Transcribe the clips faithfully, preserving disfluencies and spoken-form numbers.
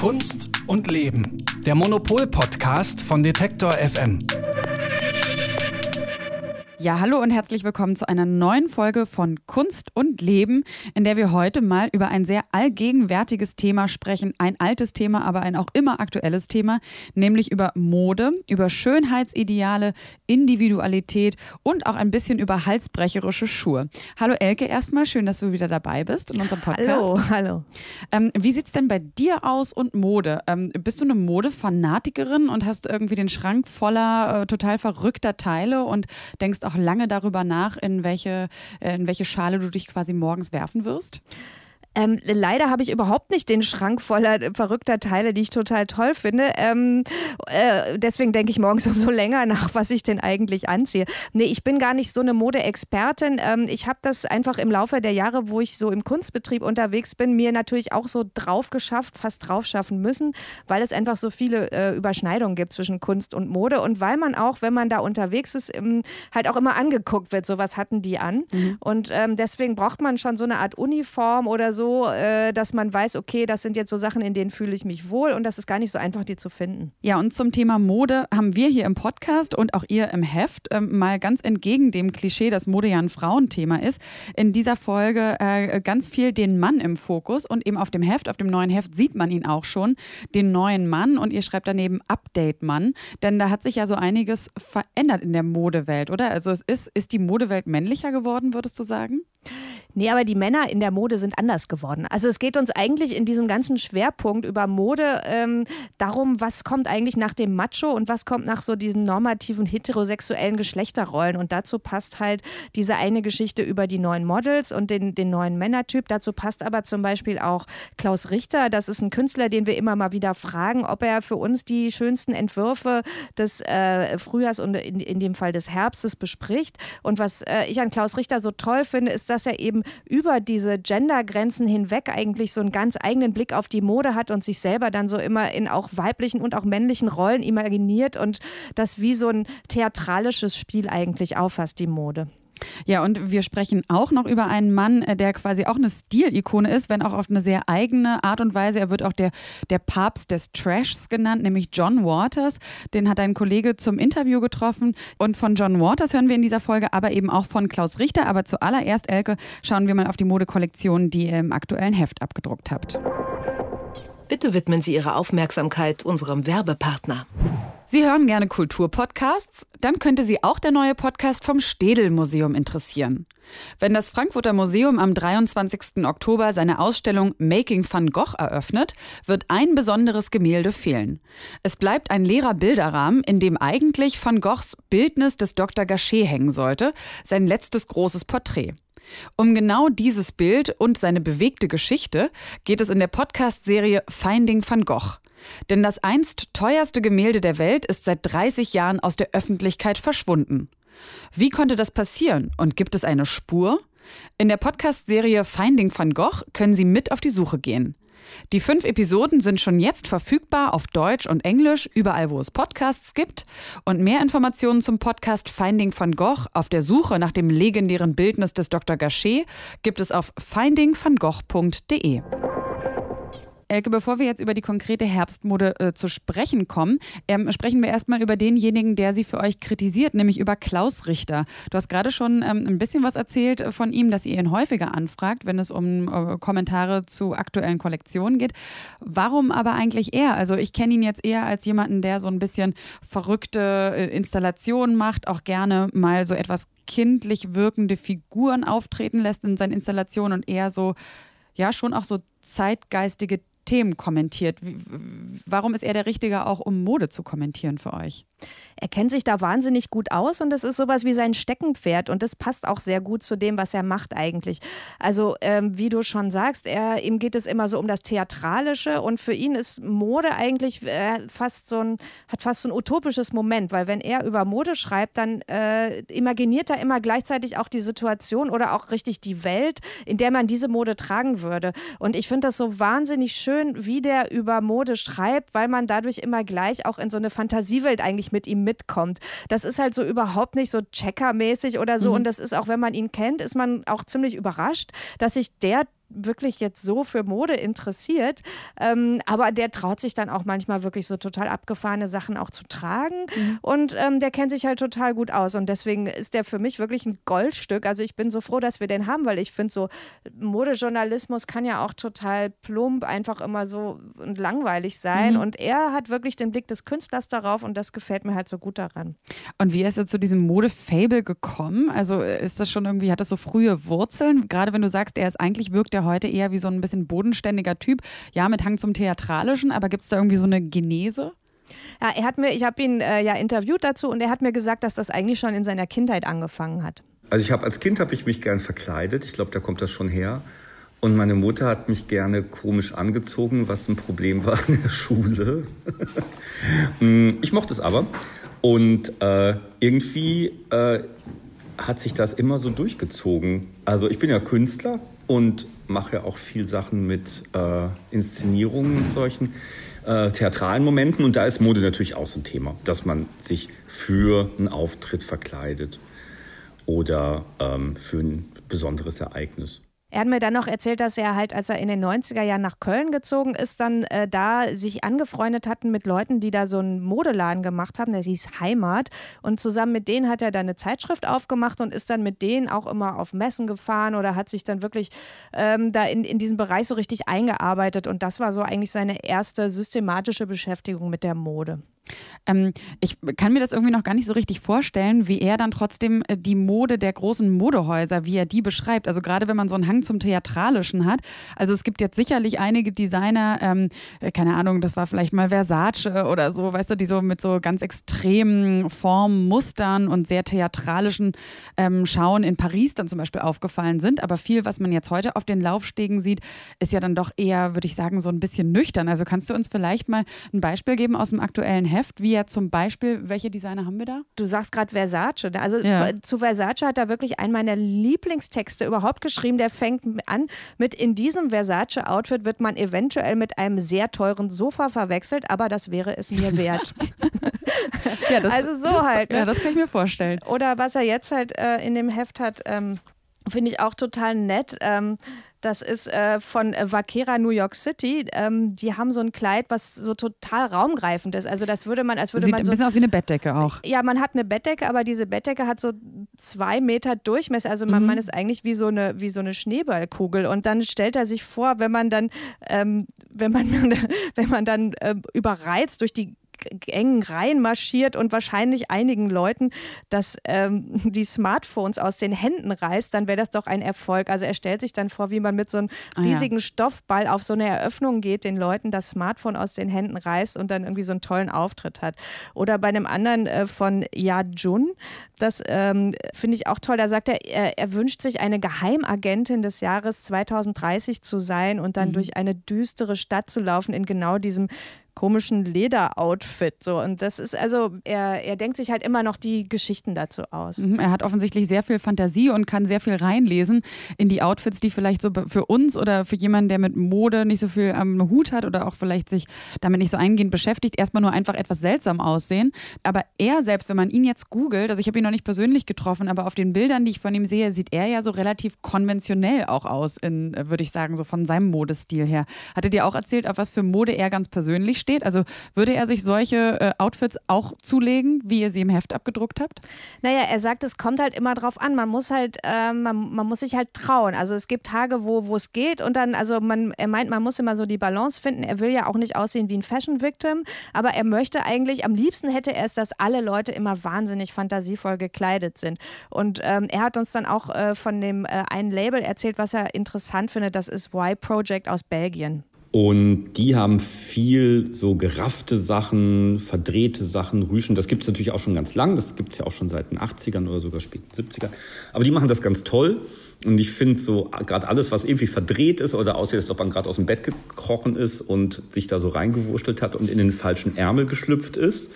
Kunst und Leben. Der Monopol-Podcast von Detektor F M. Ja, hallo und herzlich willkommen zu einer neuen Folge von Kunst und Leben, in der wir heute mal über ein sehr allgegenwärtiges Thema sprechen. Ein altes Thema, aber ein auch immer aktuelles Thema, nämlich über Mode, über Schönheitsideale, Individualität und auch ein bisschen über halsbrecherische Schuhe. Hallo Elke, erstmal schön, dass du wieder dabei bist in unserem Podcast. Hallo, hallo. Ähm, wie sieht es denn bei dir aus und Mode? Ähm, bist du eine Modefanatikerin und hast irgendwie den Schrank voller äh, total verrückter Teile und denkst auch lange darüber nach, in welche, in welche Schale du dich quasi morgens werfen wirst? Ähm, leider habe ich überhaupt nicht den Schrank voller verrückter Teile, die ich total toll finde. Ähm, äh, deswegen denke ich morgens umso länger nach, was ich denn eigentlich anziehe. Nee, ich bin gar nicht so eine Modeexpertin. Ähm, ich habe das einfach im Laufe der Jahre, wo ich so im Kunstbetrieb unterwegs bin, mir natürlich auch so drauf geschafft, fast drauf schaffen müssen, weil es einfach so viele äh, Überschneidungen gibt zwischen Kunst und Mode und weil man auch, wenn man da unterwegs ist, ähm, halt auch immer angeguckt wird, so was hatten die an. Mhm. Und ähm, deswegen braucht man schon so eine Art Uniform oder so, So, äh, dass man weiß, okay, das sind jetzt so Sachen, in denen fühle ich mich wohl und das ist gar nicht so einfach, die zu finden. Ja, und zum Thema Mode haben wir hier im Podcast und auch ihr im Heft ähm, mal ganz entgegen dem Klischee, dass Mode ja ein Frauenthema ist, in dieser Folge äh, ganz viel den Mann im Fokus und eben auf dem Heft, auf dem neuen Heft sieht man ihn auch schon, den neuen Mann und ihr schreibt daneben Update-Mann, denn da hat sich ja so einiges verändert in der Modewelt, oder? Also es ist, ist die Modewelt männlicher geworden, würdest du sagen? Nee, aber die Männer in der Mode sind anders geworden. Also es geht uns eigentlich in diesem ganzen Schwerpunkt über Mode ähm, darum, was kommt eigentlich nach dem Macho und was kommt nach so diesen normativen heterosexuellen Geschlechterrollen. Und dazu passt halt diese eine Geschichte über die neuen Models und den, den neuen Männertyp. Dazu passt aber zum Beispiel auch Klaus Richter. Das ist ein Künstler, den wir immer mal wieder fragen, ob er für uns die schönsten Entwürfe des äh, Frühjahrs und in, in dem Fall des Herbstes bespricht. Und was äh, ich an Klaus Richter so toll finde, ist, dass er eben über diese Gendergrenzen hinweg eigentlich so einen ganz eigenen Blick auf die Mode hat und sich selber dann so immer in auch weiblichen und auch männlichen Rollen imaginiert und das wie so ein theatralisches Spiel eigentlich auffasst, die Mode. Ja, und wir sprechen auch noch über einen Mann, der quasi auch eine Stilikone ist, wenn auch auf eine sehr eigene Art und Weise. Er wird auch der, der Papst des Trashs genannt, nämlich John Waters. Den hat ein Kollege zum Interview getroffen. Und von John Waters hören wir in dieser Folge, aber eben auch von Klaus Richter. Aber zuallererst, Elke, schauen wir mal auf die Modekollektion, die ihr im aktuellen Heft abgedruckt habt. Bitte widmen Sie Ihre Aufmerksamkeit unserem Werbepartner. Sie hören gerne Kulturpodcasts? Dann könnte Sie auch der neue Podcast vom Städel-Museum interessieren. Wenn das Frankfurter Museum am dreiundzwanzigsten Oktober seine Ausstellung Making van Gogh eröffnet, wird ein besonderes Gemälde fehlen. Es bleibt ein leerer Bilderrahmen, in dem eigentlich Van Goghs Bildnis des Doktor Gachet hängen sollte, sein letztes großes Porträt. Um genau dieses Bild und seine bewegte Geschichte geht es in der Podcast-Serie Finding van Gogh. Denn das einst teuerste Gemälde der Welt ist seit dreißig Jahren aus der Öffentlichkeit verschwunden. Wie konnte das passieren und gibt es eine Spur? In der Podcast-Serie Finding van Gogh können Sie mit auf die Suche gehen. Die fünf Episoden sind schon jetzt verfügbar auf Deutsch und Englisch, überall wo es Podcasts gibt. Und mehr Informationen zum Podcast Finding van Gogh auf der Suche nach dem legendären Bildnis des Doktor Gachet gibt es auf finding van gogh punkt de. Elke, bevor wir jetzt über die konkrete Herbstmode äh, zu sprechen kommen, ähm, sprechen wir erstmal über denjenigen, der sie für euch kritisiert, nämlich über Klaus Richter. Du hast gerade schon ähm, ein bisschen was erzählt von ihm, dass ihr ihn häufiger anfragt, wenn es um äh, Kommentare zu aktuellen Kollektionen geht. Warum aber eigentlich er? Also ich kenne ihn jetzt eher als jemanden, der so ein bisschen verrückte äh, Installationen macht, auch gerne mal so etwas kindlich wirkende Figuren auftreten lässt in seinen Installationen und eher so, ja, schon auch so zeitgeistige Themen kommentiert. Warum ist er der Richtige, auch um Mode zu kommentieren für euch? Er kennt sich da wahnsinnig gut aus und das ist sowas wie sein Steckenpferd und das passt auch sehr gut zu dem, was er macht eigentlich. Also ähm, wie du schon sagst, er, ihm geht es immer so um das Theatralische und für ihn ist Mode eigentlich äh, fast so ein, hat fast so ein utopisches Moment, weil wenn er über Mode schreibt, dann äh, imaginiert er immer gleichzeitig auch die Situation oder auch richtig die Welt, in der man diese Mode tragen würde. Und ich finde das so wahnsinnig schön, wie der über Mode schreibt, weil man dadurch immer gleich auch in so eine Fantasiewelt eigentlich mit ihm mitkommt. Das ist halt so überhaupt nicht so Checker-mäßig oder so. Mhm. Und das ist auch, wenn man ihn kennt, ist man auch ziemlich überrascht, dass sich der wirklich jetzt so für Mode interessiert. Ähm, aber der traut sich dann auch manchmal wirklich so total abgefahrene Sachen auch zu tragen. Mhm. Und ähm, der kennt sich halt total gut aus. Und deswegen ist der für mich wirklich ein Goldstück. Also ich bin so froh, dass wir den haben, weil ich finde so, Modejournalismus kann ja auch total plump, einfach immer so und langweilig sein. Mhm. Und er hat wirklich den Blick des Künstlers darauf und das gefällt mir halt so gut daran. Und wie ist er zu diesem Mode-Fable gekommen? Also ist das schon irgendwie, hat das so frühe Wurzeln? Gerade wenn du sagst, er ist eigentlich, wirkt er heute eher wie so ein bisschen bodenständiger Typ. Ja, mit Hang zum Theatralischen, aber gibt es da irgendwie so eine Genese? Ja, er hat mir, ich habe ihn äh, ja interviewt dazu und er hat mir gesagt, dass das eigentlich schon in seiner Kindheit angefangen hat. Also ich habe als Kind habe ich mich gern verkleidet. Ich glaube, da kommt das schon her. Und meine Mutter hat mich gerne komisch angezogen, was ein Problem war in der Schule. Ich mochte es aber. Und äh, irgendwie äh, hat sich das immer so durchgezogen. Also ich bin ja Künstler und mache ja auch viel Sachen mit äh, Inszenierungen und solchen äh, theatralen Momenten. Und da ist Mode natürlich auch so ein Thema, dass man sich für einen Auftritt verkleidet oder ähm, für ein besonderes Ereignis. Er hat mir dann noch erzählt, dass er halt, als er in den neunziger Jahren nach Köln gezogen ist, dann äh, da sich angefreundet hatten mit Leuten, die da so einen Modeladen gemacht haben, der hieß Heimat. Und zusammen mit denen hat er dann eine Zeitschrift aufgemacht und ist dann mit denen auch immer auf Messen gefahren oder hat sich dann wirklich ähm, da in, in diesen Bereich so richtig eingearbeitet. Und das war so eigentlich seine erste systematische Beschäftigung mit der Mode. Ähm, ich kann mir das irgendwie noch gar nicht so richtig vorstellen, wie er dann trotzdem die Mode der großen Modehäuser, wie er die beschreibt. Also gerade wenn man so einen Hang zum Theatralischen hat. Also es gibt jetzt sicherlich einige Designer, ähm, keine Ahnung, das war vielleicht mal Versace oder so, weißt du, die so mit so ganz extremen Formen, Mustern und sehr theatralischen ähm, Schauen in Paris dann zum Beispiel aufgefallen sind. Aber viel, was man jetzt heute auf den Laufstegen sieht, ist ja dann doch eher, würde ich sagen, so ein bisschen nüchtern. Also kannst du uns vielleicht mal ein Beispiel geben aus dem aktuellen Heft, wie ja zum Beispiel, welche Designer haben wir da? Du sagst gerade Versace. Also ja. Zu Versace hat er wirklich einen meiner Lieblingstexte überhaupt geschrieben. Der fängt an mit: In diesem Versace-Outfit wird man eventuell mit einem sehr teuren Sofa verwechselt, aber das wäre es mir wert. ja, das, also so das, halt. Ne? Ja, das kann ich mir vorstellen. Oder was er jetzt halt äh, in dem Heft hat, ähm, finde ich auch total nett. Ähm, Das ist äh, von Vaquera New York City. Ähm, die haben so ein Kleid, was so total raumgreifend ist. Also das würde man, als würde Sieht man so... ein bisschen aus wie eine Bettdecke auch. Ja, man hat eine Bettdecke, aber diese Bettdecke hat so zwei Meter Durchmesser. Also man, mhm. man ist eigentlich wie so eine, wie so eine Schneeballkugel. Und dann stellt er sich vor, wenn man dann, ähm, wenn man, wenn man dann äh, überreizt durch die engen Reihen marschiert und wahrscheinlich einigen Leuten dass ähm, die Smartphones aus den Händen reißt, dann wäre das doch ein Erfolg. Also er stellt sich dann vor, wie man mit so einem riesigen ah, ja. Stoffball auf so eine Eröffnung geht, den Leuten das Smartphone aus den Händen reißt und dann irgendwie so einen tollen Auftritt hat. Oder bei einem anderen äh, von Ya Jun, das ähm, finde ich auch toll, da sagt er, er, er wünscht sich eine Geheimagentin des Jahres zweitausenddreißig zu sein und dann mhm. durch eine düstere Stadt zu laufen in genau diesem komischen Lederoutfit. So. Und das ist also, er, er denkt sich halt immer noch die Geschichten dazu aus. Mhm, er hat offensichtlich sehr viel Fantasie und kann sehr viel reinlesen in die Outfits, die vielleicht so für uns oder für jemanden, der mit Mode nicht so viel am Hut hat oder auch vielleicht sich damit nicht so eingehend beschäftigt, erstmal nur einfach etwas seltsam aussehen. Aber er selbst, wenn man ihn jetzt googelt, also ich habe ihn noch nicht persönlich getroffen, aber auf den Bildern, die ich von ihm sehe, sieht er ja so relativ konventionell auch aus, in, würde ich sagen, so von seinem Modestil her. Hat er dir auch erzählt, auf was für Mode er ganz persönlich steht? Also würde er sich solche äh, Outfits auch zulegen, wie ihr sie im Heft abgedruckt habt? Naja, er sagt, es kommt halt immer drauf an. Man muss halt, äh, man, man muss sich halt trauen. Also es gibt Tage, wo wo es geht und dann, also man, er meint, man muss immer so die Balance finden. Er will ja auch nicht aussehen wie ein Fashion-Victim, aber er möchte eigentlich, am liebsten hätte er es, dass alle Leute immer wahnsinnig fantasievoll gekleidet sind. Und ähm, er hat uns dann auch äh, von dem äh, einen Label erzählt, was er interessant findet. Das ist Y Project aus Belgien. Und die haben viel so geraffte Sachen, verdrehte Sachen, Rüschen. Das gibt es natürlich auch schon ganz lang. Das gibt es ja auch schon seit den achtzigern oder sogar späten siebzigern. Aber die machen das ganz toll. Und ich finde so gerade alles, was irgendwie verdreht ist oder aussieht, als ob man gerade aus dem Bett gekrochen ist und sich da so reingewurstelt hat und in den falschen Ärmel geschlüpft ist,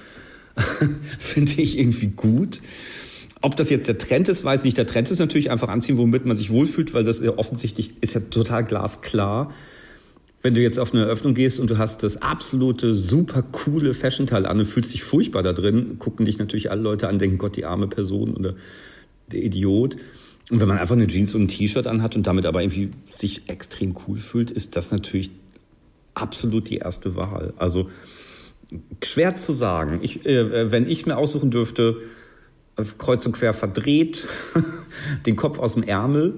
finde ich irgendwie gut. Ob das jetzt der Trend ist, weiß ich nicht. Der Trend ist natürlich einfach anziehen, womit man sich wohlfühlt, weil das ja offensichtlich ist ja total glasklar. Wenn du jetzt auf eine Eröffnung gehst und du hast das absolute, super coole Fashion-Teil an und fühlst dich furchtbar da drin, gucken dich natürlich alle Leute an, denken, Gott, die arme Person oder der Idiot. Und wenn man einfach eine Jeans und ein T-Shirt anhat und damit aber irgendwie sich extrem cool fühlt, ist das natürlich absolut die erste Wahl. Also schwer zu sagen. Ich, äh, wenn ich mir aussuchen dürfte, kreuz und quer verdreht, den Kopf aus dem Ärmel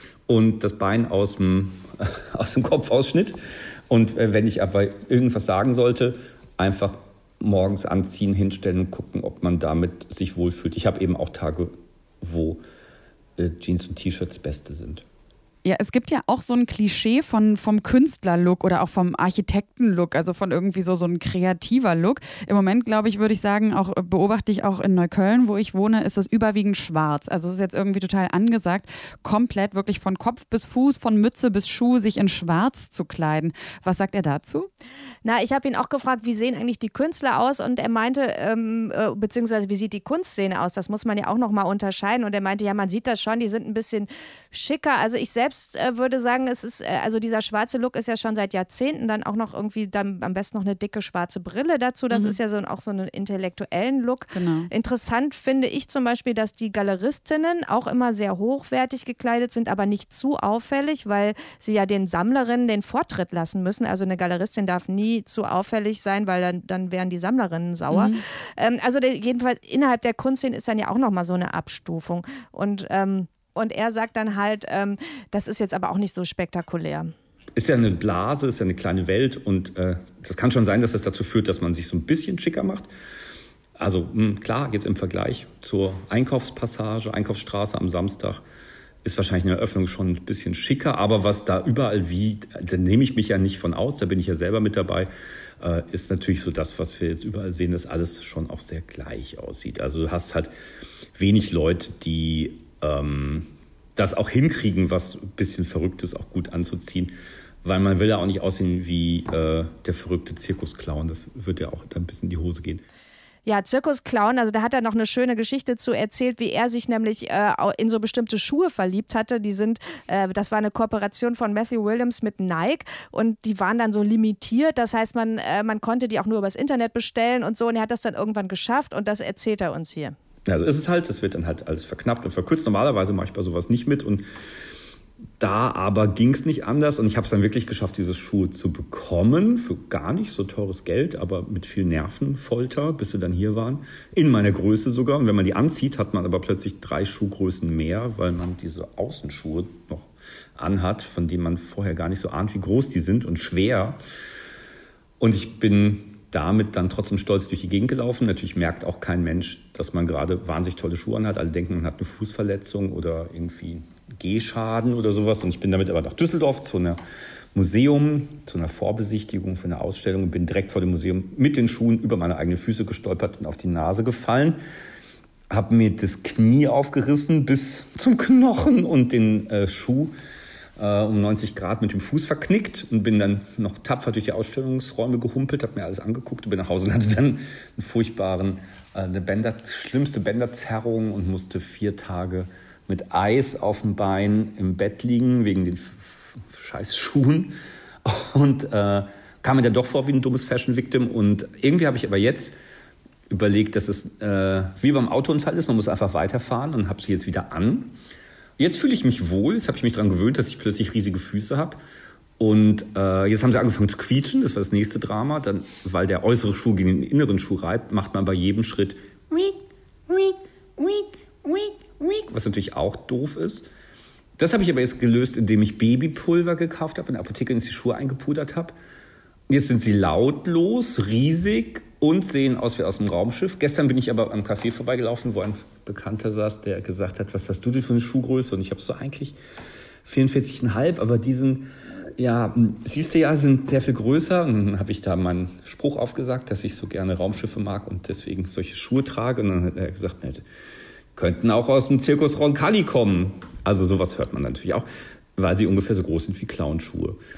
und das Bein aus dem, aus dem Kopfausschnitt. Und äh, wenn ich aber irgendwas sagen sollte, einfach morgens anziehen, hinstellen und gucken, ob man damit sich wohlfühlt. Ich habe eben auch Tage, wo äh, Jeans und T-Shirts das Beste sind. Ja, es gibt ja auch so ein Klischee von, vom Künstlerlook oder auch vom Architektenlook, also von irgendwie so, so ein kreativer Look. Im Moment, glaube ich, würde ich sagen, auch beobachte ich auch in Neukölln, wo ich wohne, ist es überwiegend schwarz. Also es ist jetzt irgendwie total angesagt, komplett wirklich von Kopf bis Fuß, von Mütze bis Schuh, sich in schwarz zu kleiden. Was sagt er dazu? Na, ich habe ihn auch gefragt, wie sehen eigentlich die Künstler aus? Und er meinte, ähm, äh, beziehungsweise wie sieht die Kunstszene aus? Das muss man ja auch nochmal unterscheiden. Und er meinte, ja, man sieht das schon, die sind ein bisschen schicker. Also ich selbst äh, würde sagen, es ist, äh, also dieser schwarze Look ist ja schon seit Jahrzehnten, dann auch noch irgendwie, dann am besten noch eine dicke schwarze Brille dazu. Das mhm. ist ja so, auch so einen intellektuellen Look. Genau. Interessant finde ich zum Beispiel, dass die Galeristinnen auch immer sehr hochwertig gekleidet sind, aber nicht zu auffällig, weil sie ja den Sammlerinnen den Vortritt lassen müssen. Also eine Galeristin darf nie zu auffällig sein, weil dann, dann wären die Sammlerinnen sauer. Mhm. Ähm, also der, jedenfalls innerhalb der Kunstszene ist dann ja auch nochmal so eine Abstufung. Und, ähm, und er sagt dann halt, ähm, das ist jetzt aber auch nicht so spektakulär. Ist ja eine Blase, ist ja eine kleine Welt und äh, das kann schon sein, dass das dazu führt, dass man sich so ein bisschen schicker macht. Also mh, klar, jetzt im Vergleich zur Einkaufspassage, Einkaufsstraße am Samstag, ist wahrscheinlich eine Eröffnung schon ein bisschen schicker, aber was da überall wie, da nehme ich mich ja nicht von aus, da bin ich ja selber mit dabei, äh, ist natürlich so das, was wir jetzt überall sehen, dass alles schon auch sehr gleich aussieht. Also du hast halt wenig Leute, die ähm, das auch hinkriegen, was ein bisschen Verrücktes auch gut anzuziehen, weil man will ja auch nicht aussehen wie äh, der verrückte Zirkusclown, das wird ja auch dann ein bisschen in die Hose gehen. Ja, Zirkusclown, also da hat er noch eine schöne Geschichte zu erzählt, wie er sich nämlich äh, in so bestimmte Schuhe verliebt hatte. Die sind, äh, das war eine Kooperation von Matthew Williams mit Nike und die waren dann so limitiert. Das heißt, man, äh, man konnte die auch nur übers Internet bestellen und so und er hat das dann irgendwann geschafft und das erzählt er uns hier. Ja, so ist es halt, das wird dann halt alles verknappt und verkürzt. Normalerweise mache ich bei sowas nicht mit und da aber ging es nicht anders und ich habe es dann wirklich geschafft, diese Schuhe zu bekommen für gar nicht so teures Geld, aber mit viel Nervenfolter, bis wir dann hier waren, in meiner Größe sogar. Und wenn man die anzieht, hat man aber plötzlich drei Schuhgrößen mehr, weil man diese Außenschuhe noch anhat, von denen man vorher gar nicht so ahnt, wie groß die sind und schwer. Und ich bin damit dann trotzdem stolz durch die Gegend gelaufen. Natürlich merkt auch kein Mensch, dass man gerade wahnsinnig tolle Schuhe anhat. Alle denken, man hat eine Fußverletzung oder irgendwie Gehschaden oder sowas. Und ich bin damit aber nach Düsseldorf zu einer Museum, zu einer Vorbesichtigung für eine Ausstellung und bin direkt vor dem Museum mit den Schuhen über meine eigenen Füße gestolpert und auf die Nase gefallen. Habe mir das Knie aufgerissen bis zum Knochen und den äh, Schuh äh, um neunzig Grad mit dem Fuß verknickt und bin dann noch tapfer durch die Ausstellungsräume gehumpelt, habe mir alles angeguckt und bin nach Hause und hatte dann einen furchtbaren, äh, eine Bänder, schlimmste Bänderzerrung und musste vier Tage mit Eis auf dem Bein im Bett liegen, wegen den f- f- scheiß Schuhen. Und äh, kam mir dann doch vor wie ein dummes Fashion-Victim. Und irgendwie habe ich aber jetzt überlegt, dass es äh, wie beim Autounfall ist, man muss einfach weiterfahren und habe sie jetzt wieder an. Jetzt fühle ich mich wohl, jetzt habe ich mich daran gewöhnt, dass ich plötzlich riesige Füße habe. Und äh, jetzt haben sie angefangen zu quietschen, das war das nächste Drama. Dann, weil der äußere Schuh gegen den inneren Schuh reibt, macht man bei jedem Schritt wiek, wiek, wiek, wiek. Was natürlich auch doof ist. Das habe ich aber jetzt gelöst, indem ich Babypulver gekauft habe, in der Apotheke in die Schuhe eingepudert habe. Jetzt sind sie lautlos, riesig und sehen aus wie aus einem Raumschiff. Gestern bin ich aber am Café vorbeigelaufen, wo ein Bekannter saß, der gesagt hat, was hast du denn für eine Schuhgröße? Und ich habe so eigentlich vierundvierzig Komma fünf, aber die sind, ja, siehst du ja, sind sehr viel größer. Und dann habe ich da meinen Spruch aufgesagt, dass ich so gerne Raumschiffe mag und deswegen solche Schuhe trage. Und dann hat er gesagt, ne, könnten auch aus dem Zirkus Roncalli kommen. Also sowas hört man natürlich auch, weil sie ungefähr so groß sind wie Clownschuhe.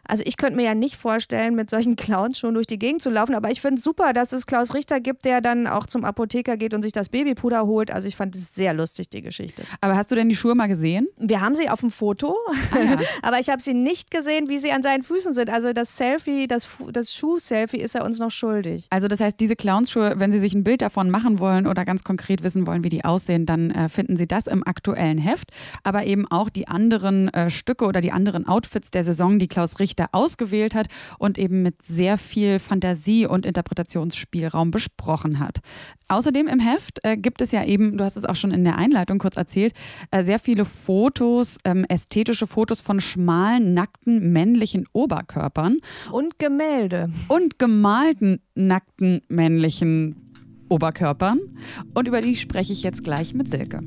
Also ich könnte mir ja nicht vorstellen, mit solchen Clowns schon durch die Gegend zu laufen, aber ich finde es super, dass es Klaus Richter gibt, der dann auch zum Apotheker geht und sich das Babypuder holt. Also ich fand es sehr lustig, die Geschichte. Aber hast du denn die Schuhe mal gesehen? Wir haben sie auf dem Foto, ah, ja. aber ich habe sie nicht gesehen, wie sie an seinen Füßen sind. Also das Selfie, das, das Schuh-Selfie ist er uns noch schuldig. Also das heißt, diese Clownsschuhe, wenn Sie sich ein Bild davon machen wollen oder ganz konkret wissen wollen, wie die aussehen, dann äh, finden Sie das im aktuellen Heft. Aber eben auch die anderen äh, Stücke oder die anderen Outfits der Saison, die Klaus Richter ausgewählt hat und eben mit sehr viel Fantasie und Interpretationsspielraum besprochen hat. Außerdem im Heft äh, gibt es ja eben, du hast es auch schon in der Einleitung kurz erzählt, äh, sehr viele Fotos, ähm, ästhetische Fotos von schmalen, nackten, männlichen Oberkörpern. Und Gemälde. Und gemalten, nackten, männlichen Oberkörpern. Und über die spreche ich jetzt gleich mit Silke.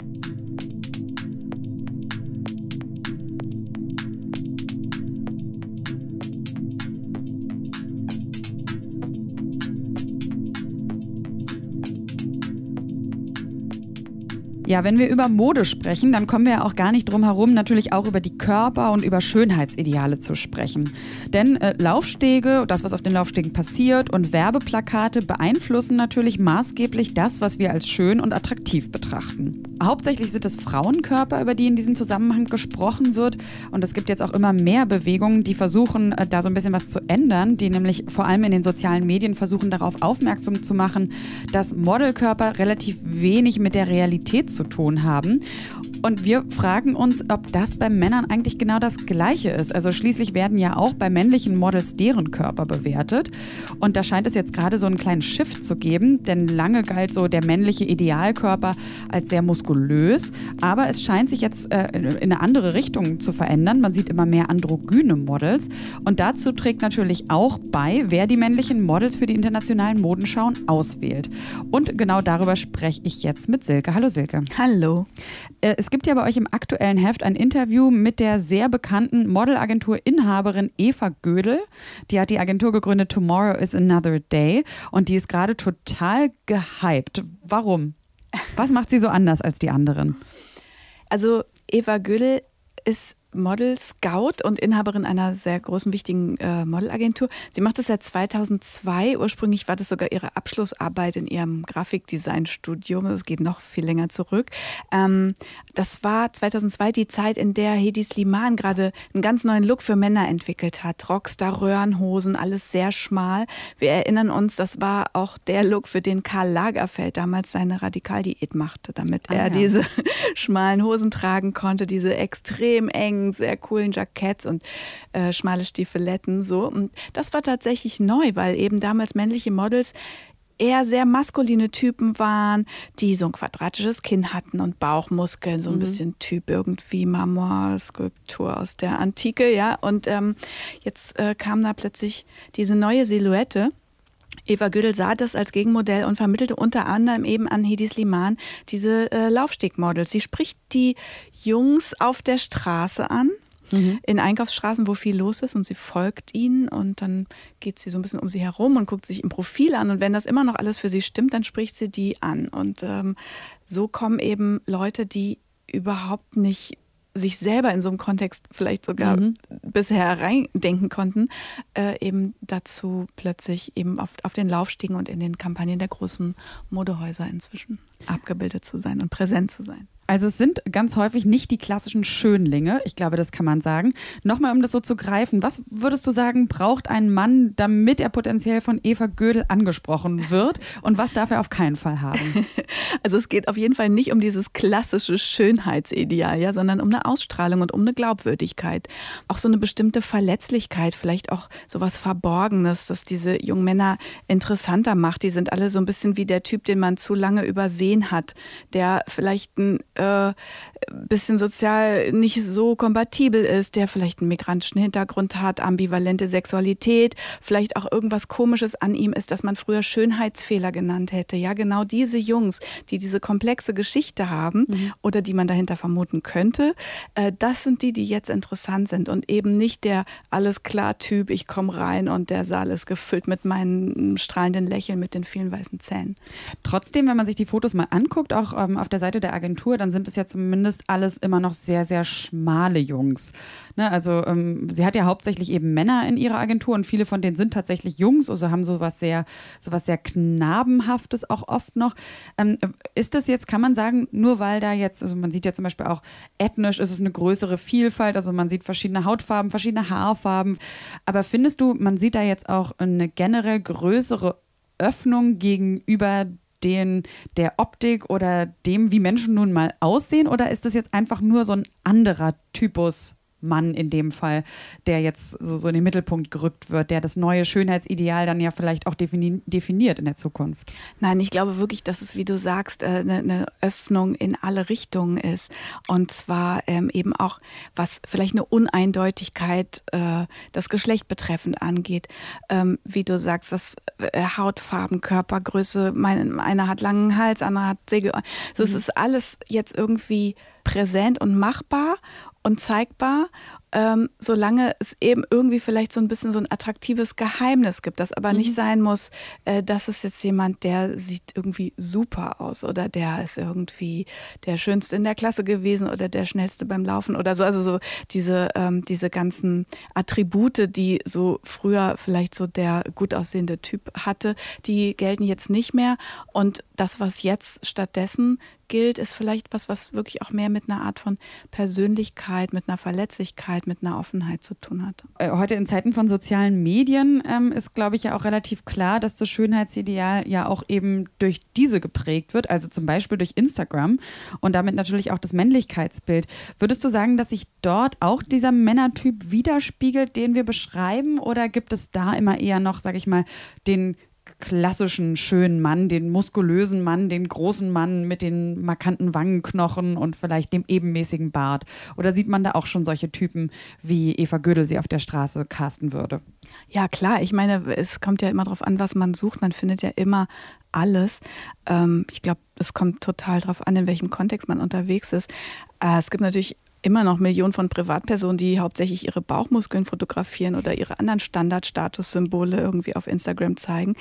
Ja, wenn wir über Mode sprechen, dann kommen wir ja auch gar nicht drum herum, natürlich auch über die Körper und über Schönheitsideale zu sprechen. Denn äh, Laufstege, das, was auf den Laufstegen passiert, und Werbeplakate beeinflussen natürlich maßgeblich das, was wir als schön und attraktiv betrachten. Hauptsächlich sind es Frauenkörper, über die in diesem Zusammenhang gesprochen wird. Und es gibt jetzt auch immer mehr Bewegungen, die versuchen, äh, da so ein bisschen was zu ändern, die nämlich vor allem in den sozialen Medien versuchen, darauf aufmerksam zu machen, dass Modelkörper relativ wenig mit der Realität zu tun haben. Und wir fragen uns, ob das bei Männern eigentlich genau das Gleiche ist. Also schließlich werden ja auch bei männlichen Models deren Körper bewertet. Und da scheint es jetzt gerade so einen kleinen Shift zu geben, denn lange galt so der männliche Idealkörper als sehr muskulös. Aber es scheint sich jetzt äh, in eine andere Richtung zu verändern. Man sieht immer mehr androgyne Models. Und dazu trägt natürlich auch bei, wer die männlichen Models für die internationalen Modenschauen auswählt. Und genau darüber spreche ich jetzt mit Silke. Hallo Silke. Hallo. Äh, es gibt ja bei euch im aktuellen Heft ein Interview mit der sehr bekannten Modelagentur-Inhaberin Eva Gödel. Die hat die Agentur gegründet Tomorrow is Another Day und die ist gerade total gehypt. Warum? Was macht sie so anders als die anderen? Also Eva Gödel ist Model Scout und Inhaberin einer sehr großen, wichtigen äh, Modelagentur. Sie macht das seit zweitausendzwei. Ursprünglich war das sogar ihre Abschlussarbeit in ihrem Grafikdesign-Studium. Das geht noch viel länger zurück. Ähm, das war zweitausendzwei die Zeit, in der Hedi Slimane gerade einen ganz neuen Look für Männer entwickelt hat. Rockstar-Röhrenhosen, alles sehr schmal. Wir erinnern uns, das war auch der Look, für den Karl Lagerfeld damals seine Radikaldiät machte, damit ah, er ja. diese schmalen Hosen tragen konnte, diese extrem engen, sehr coolen Jacketts und äh, schmale Stiefeletten. So. Und das war tatsächlich neu, weil eben damals männliche Models eher sehr maskuline Typen waren, die so ein quadratisches Kinn hatten und Bauchmuskeln, so ein mhm. bisschen Typ irgendwie Marmorskulptur aus der Antike. Ja. Und ähm, jetzt äh, kam da plötzlich diese neue Silhouette. Eva Gödel sah das als Gegenmodell und vermittelte unter anderem eben an Hedi Slimane diese äh, Laufstegmodels. Sie spricht die Jungs auf der Straße an, mhm. in Einkaufsstraßen, wo viel los ist, und sie folgt ihnen und dann geht sie so ein bisschen um sie herum und guckt sich im Profil an, und wenn das immer noch alles für sie stimmt, dann spricht sie die an. Und ähm, so kommen eben Leute, die überhaupt nicht sich selber in so einem Kontext vielleicht sogar mhm. bisher reindenken konnten, äh, eben dazu plötzlich eben auf, auf den Laufstegen und in den Kampagnen der großen Modehäuser inzwischen abgebildet zu sein und präsent zu sein. Also es sind ganz häufig nicht die klassischen Schönlinge, ich glaube, das kann man sagen. Nochmal, um das so zu greifen, was würdest du sagen, braucht ein Mann, damit er potenziell von Eva Gödel angesprochen wird, und was darf er auf keinen Fall haben? Also es geht auf jeden Fall nicht um dieses klassische Schönheitsideal, ja, sondern um eine Ausstrahlung und um eine Glaubwürdigkeit. Auch so eine bestimmte Verletzlichkeit, vielleicht auch sowas Verborgenes, das diese jungen Männer interessanter macht. Die sind alle so ein bisschen wie der Typ, den man zu lange übersehen hat, der vielleicht ein äh, bisschen sozial nicht so kompatibel ist, der vielleicht einen migrantischen Hintergrund hat, ambivalente Sexualität, vielleicht auch irgendwas Komisches an ihm ist, das man früher Schönheitsfehler genannt hätte. Ja, genau diese Jungs, die diese komplexe Geschichte haben mhm. oder die man dahinter vermuten könnte, äh, das sind die, die jetzt interessant sind, und eben nicht der alles klar Typ, ich komme rein und der Saal ist gefüllt mit meinen strahlenden Lächeln, mit den vielen weißen Zähnen. Trotzdem, wenn man sich die Fotos mal anguckt, auch ähm, auf der Seite der Agentur, dann sind es ja zumindest zumindest alles immer noch sehr, sehr schmale Jungs. Ne, also ähm, sie hat ja hauptsächlich eben Männer in ihrer Agentur und viele von denen sind tatsächlich Jungs, also haben sowas sehr, sowas sehr Knabenhaftes auch oft noch. Ähm, ist das jetzt, kann man sagen, nur weil da jetzt, also man sieht ja zum Beispiel auch ethnisch ist es eine größere Vielfalt, also man sieht verschiedene Hautfarben, verschiedene Haarfarben, aber findest du, man sieht da jetzt auch eine generell größere Öffnung gegenüber den, der Optik oder dem, wie Menschen nun mal aussehen, oder ist das jetzt einfach nur so ein anderer Typus Mann in dem Fall, der jetzt so, so in den Mittelpunkt gerückt wird, der das neue Schönheitsideal dann ja vielleicht auch defini- definiert in der Zukunft? Nein, ich glaube wirklich, dass es, wie du sagst, eine, eine Öffnung in alle Richtungen ist. Und zwar ähm, eben auch, was vielleicht eine Uneindeutigkeit äh, das Geschlecht betreffend angeht. Ähm, wie du sagst, was äh, Hautfarben, Körpergröße, mein, einer hat langen Hals, andere hat Segel. Also mhm. Es ist alles jetzt irgendwie präsent und machbar und zeigbar, ähm, solange es eben irgendwie vielleicht so ein bisschen so ein attraktives Geheimnis gibt, das aber mhm. nicht sein muss, äh, das ist jetzt jemand, der sieht irgendwie super aus oder der ist irgendwie der Schönste in der Klasse gewesen oder der Schnellste beim Laufen oder so. Also so diese, ähm, diese ganzen Attribute, die so früher vielleicht so der gut aussehende Typ hatte, die gelten jetzt nicht mehr. Und das, was jetzt stattdessen gilt, ist vielleicht was, was wirklich auch mehr mit einer Art von Persönlichkeit, mit einer Verletzlichkeit, mit einer Offenheit zu tun hat. Heute in Zeiten von sozialen Medien ähm, ist, glaube ich, ja auch relativ klar, dass das Schönheitsideal ja auch eben durch diese geprägt wird, also zum Beispiel durch Instagram und damit natürlich auch das Männlichkeitsbild. Würdest du sagen, dass sich dort auch dieser Männertyp widerspiegelt, den wir beschreiben, oder gibt es da immer eher noch, sage ich mal, den klassischen schönen Mann, den muskulösen Mann, den großen Mann mit den markanten Wangenknochen und vielleicht dem ebenmäßigen Bart? Oder sieht man da auch schon solche Typen, wie Eva Gödel sie auf der Straße casten würde? Ja, klar. Ich meine, es kommt ja immer darauf an, was man sucht. Man findet ja immer alles. Ähm, ich glaube, es kommt total darauf an, in welchem Kontext man unterwegs ist. Äh, es gibt natürlich immer noch Millionen von Privatpersonen, die hauptsächlich ihre Bauchmuskeln fotografieren oder ihre anderen Standardstatussymbole irgendwie auf Instagram zeigen.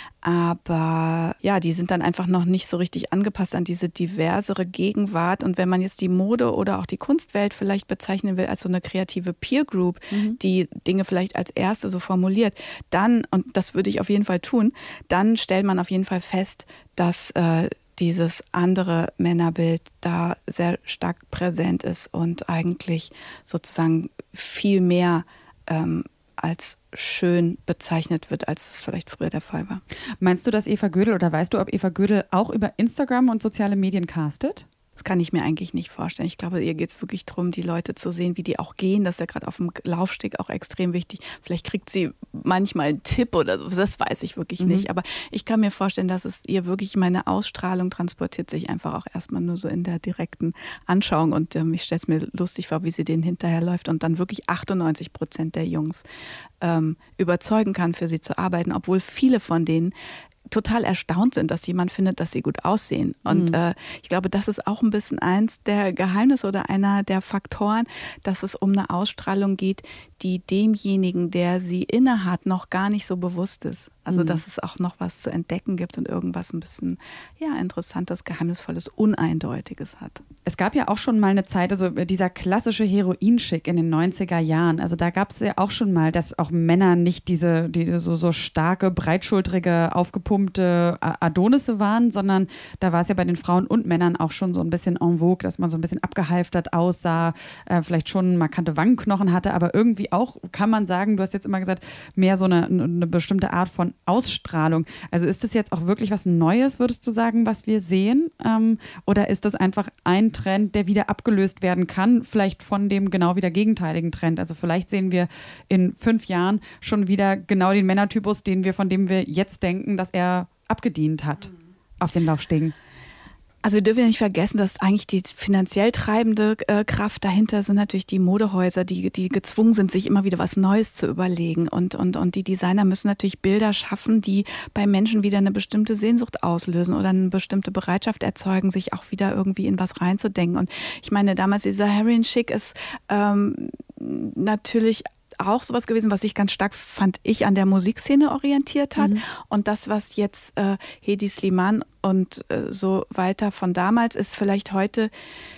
Aber ja, die sind dann einfach noch nicht so richtig angepasst an diese diversere Gegenwart. Und wenn man jetzt die Mode oder auch die Kunstwelt vielleicht bezeichnen will als so eine kreative Peer Group, mhm. die Dinge vielleicht als erste so formuliert, dann, und das würde ich auf jeden Fall tun, dann stellt man auf jeden Fall fest, dass äh, dieses andere Männerbild da sehr stark präsent ist und eigentlich sozusagen viel mehr ähm, als schön bezeichnet wird, als es vielleicht früher der Fall war. Meinst du, dass Eva Gödel, oder weißt du, ob Eva Gödel auch über Instagram und soziale Medien castet? Das kann ich mir eigentlich nicht vorstellen. Ich glaube, ihr geht es wirklich darum, die Leute zu sehen, wie die auch gehen. Das ist ja gerade auf dem Laufsteg auch extrem wichtig. Vielleicht kriegt sie manchmal einen Tipp oder so. Das weiß ich wirklich mhm. nicht. Aber ich kann mir vorstellen, dass es ihr wirklich, meine Ausstrahlung transportiert sich einfach auch erstmal nur so in der direkten Anschauung. Und ähm, ich stelle es mir lustig vor, wie sie denen hinterherläuft und dann wirklich achtundneunzig Prozent der Jungs ähm, überzeugen kann, für sie zu arbeiten, obwohl viele von denen total erstaunt sind, dass jemand findet, dass sie gut aussehen. Und mhm. äh, ich glaube, das ist auch ein bisschen eins der Geheimnisse oder einer der Faktoren, dass es um eine Ausstrahlung geht, die demjenigen, der sie innehat, noch gar nicht so bewusst ist. Also mhm. dass es auch noch was zu entdecken gibt und irgendwas ein bisschen ja, Interessantes, Geheimnisvolles, Uneindeutiges hat. Es gab ja auch schon mal eine Zeit, also dieser klassische Heroinschick in den neunziger Jahren, also da gab es ja auch schon mal, dass auch Männer nicht diese die so, so starke, breitschultrige, aufgepumpte Adonisse waren, sondern da war es ja bei den Frauen und Männern auch schon so ein bisschen en vogue, dass man so ein bisschen abgehalftert aussah, äh, vielleicht schon markante Wangenknochen hatte, aber irgendwie auch, kann man sagen, du hast jetzt immer gesagt, mehr so eine, eine bestimmte Art von Ausstrahlung. Also ist das jetzt auch wirklich was Neues, würdest du sagen, was wir sehen? Ähm, oder ist das einfach ein Trend, der wieder abgelöst werden kann, vielleicht von dem genau wieder gegenteiligen Trend? Also vielleicht sehen wir in fünf Jahren schon wieder genau den Männertypus, den wir, von dem wir jetzt denken, dass er abgedient hat mhm. auf den Laufstegen. Also wir dürfen ja nicht vergessen, dass eigentlich die finanziell treibende äh, Kraft dahinter sind natürlich die Modehäuser, die, die gezwungen sind, sich immer wieder was Neues zu überlegen. Und, und, und die Designer müssen natürlich Bilder schaffen, die bei Menschen wieder eine bestimmte Sehnsucht auslösen oder eine bestimmte Bereitschaft erzeugen, sich auch wieder irgendwie in was reinzudenken. Und ich meine, damals dieser Heroin-Chic ist ähm, natürlich auch sowas gewesen, was sich ganz stark, fand ich, an der Musikszene orientiert hat. Mhm. Und das, was jetzt äh, Hedi Slimane und äh, so weiter von damals ist, vielleicht heute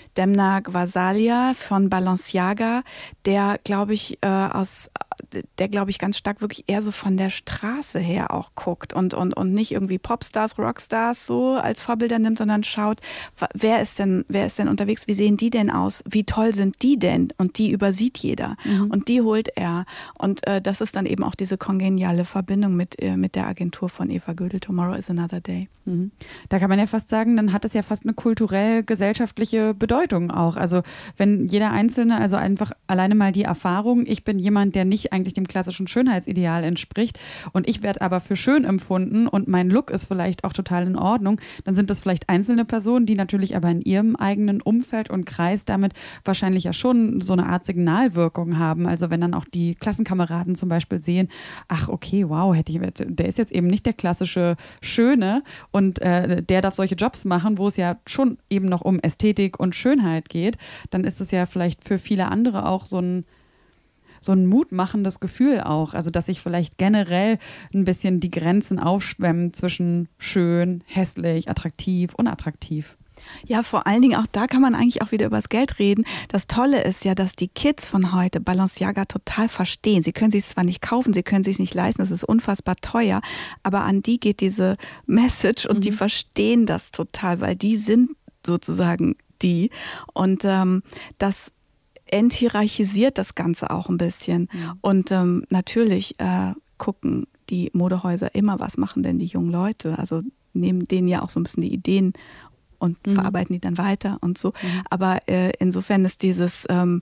Demna Gvasalia von Balenciaga, der, glaube ich, äh, aus, der, glaube ich, ganz stark wirklich eher so von der Straße her auch guckt und, und, und nicht irgendwie Popstars, Rockstars so als Vorbilder nimmt, sondern schaut, wer ist denn, wer ist denn unterwegs, wie sehen die denn aus, wie toll sind die denn? Und die übersieht jeder. Mhm. Und die holt er. Und äh, das ist dann eben auch diese kongeniale Verbindung mit, äh, mit der Agentur von Eva Gödel, Tomorrow is Another Day. Mhm. Da kann man ja fast sagen, dann hat es ja fast eine kulturell-gesellschaftliche Bedeutung auch. Also wenn jeder Einzelne, also einfach alleine mal die Erfahrung, ich bin jemand, der nicht eigentlich dem klassischen Schönheitsideal entspricht und ich werde aber für schön empfunden und mein Look ist vielleicht auch total in Ordnung, dann sind das vielleicht einzelne Personen, die natürlich aber in ihrem eigenen Umfeld und Kreis damit wahrscheinlich ja schon so eine Art Signalwirkung haben. Also wenn dann auch die Klassenkameraden zum Beispiel sehen, ach okay, wow, hätte ich, der ist jetzt eben nicht der klassische Schöne und äh, der darf solche Jobs machen, wo es ja schon eben noch um Ästhetik und Schönheit geht, dann ist es ja vielleicht für viele andere auch so ein so ein mutmachendes Gefühl auch, also dass sich vielleicht generell ein bisschen die Grenzen aufschwemmen zwischen schön, hässlich, attraktiv, unattraktiv. Ja, vor allen Dingen auch da kann man eigentlich auch wieder über das Geld reden. Das Tolle ist ja, dass die Kids von heute Balenciaga total verstehen. Sie können sich es zwar nicht kaufen, sie können es sich nicht leisten, es ist unfassbar teuer, aber an die geht diese Message und mhm. die verstehen das total, weil die sind sozusagen die und ähm, das enthierarchisiert das Ganze auch ein bisschen. Mhm. Und ähm, natürlich äh, gucken die Modehäuser immer, was machen denn die jungen Leute? Also nehmen denen ja auch so ein bisschen die Ideen und mhm. verarbeiten die dann weiter und so. Mhm. Aber äh, insofern ist dieses ähm,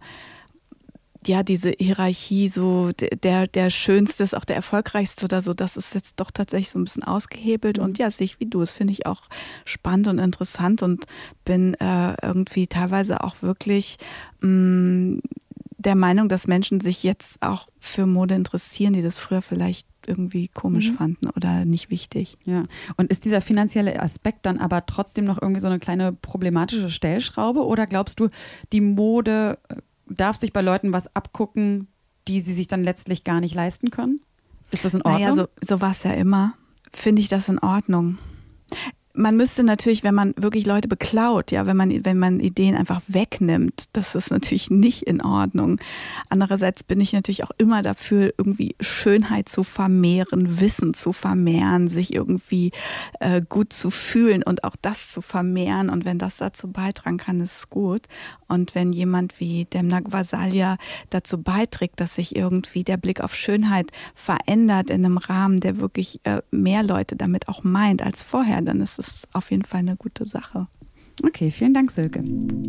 ja, diese Hierarchie so, der, der Schönste ist auch der Erfolgreichste oder so, das ist jetzt doch tatsächlich so ein bisschen ausgehebelt. Mhm. Und ja, sehe ich wie du, das finde ich auch spannend und interessant und bin äh, irgendwie teilweise auch wirklich mh, der Meinung, dass Menschen sich jetzt auch für Mode interessieren, die das früher vielleicht irgendwie komisch mhm. fanden oder nicht wichtig. Ja, und ist dieser finanzielle Aspekt dann aber trotzdem noch irgendwie so eine kleine problematische Stellschraube oder glaubst du, die Mode darf sich bei Leuten was abgucken, die sie sich dann letztlich gar nicht leisten können? Ist das in Ordnung? Naja, so, so war es ja immer. Finde ich das in Ordnung. Man müsste natürlich, wenn man wirklich Leute beklaut, ja, wenn man, wenn man Ideen einfach wegnimmt, das ist natürlich nicht in Ordnung. Andererseits bin ich natürlich auch immer dafür, irgendwie Schönheit zu vermehren, Wissen zu vermehren, sich irgendwie äh, gut zu fühlen und auch das zu vermehren. Und wenn das dazu beitragen kann, ist es gut. Und wenn jemand wie Demna Gvasalia dazu beiträgt, dass sich irgendwie der Blick auf Schönheit verändert in einem Rahmen, der wirklich äh, mehr Leute damit auch meint als vorher, dann ist es auf jeden Fall eine gute Sache. Okay, vielen Dank, Silke.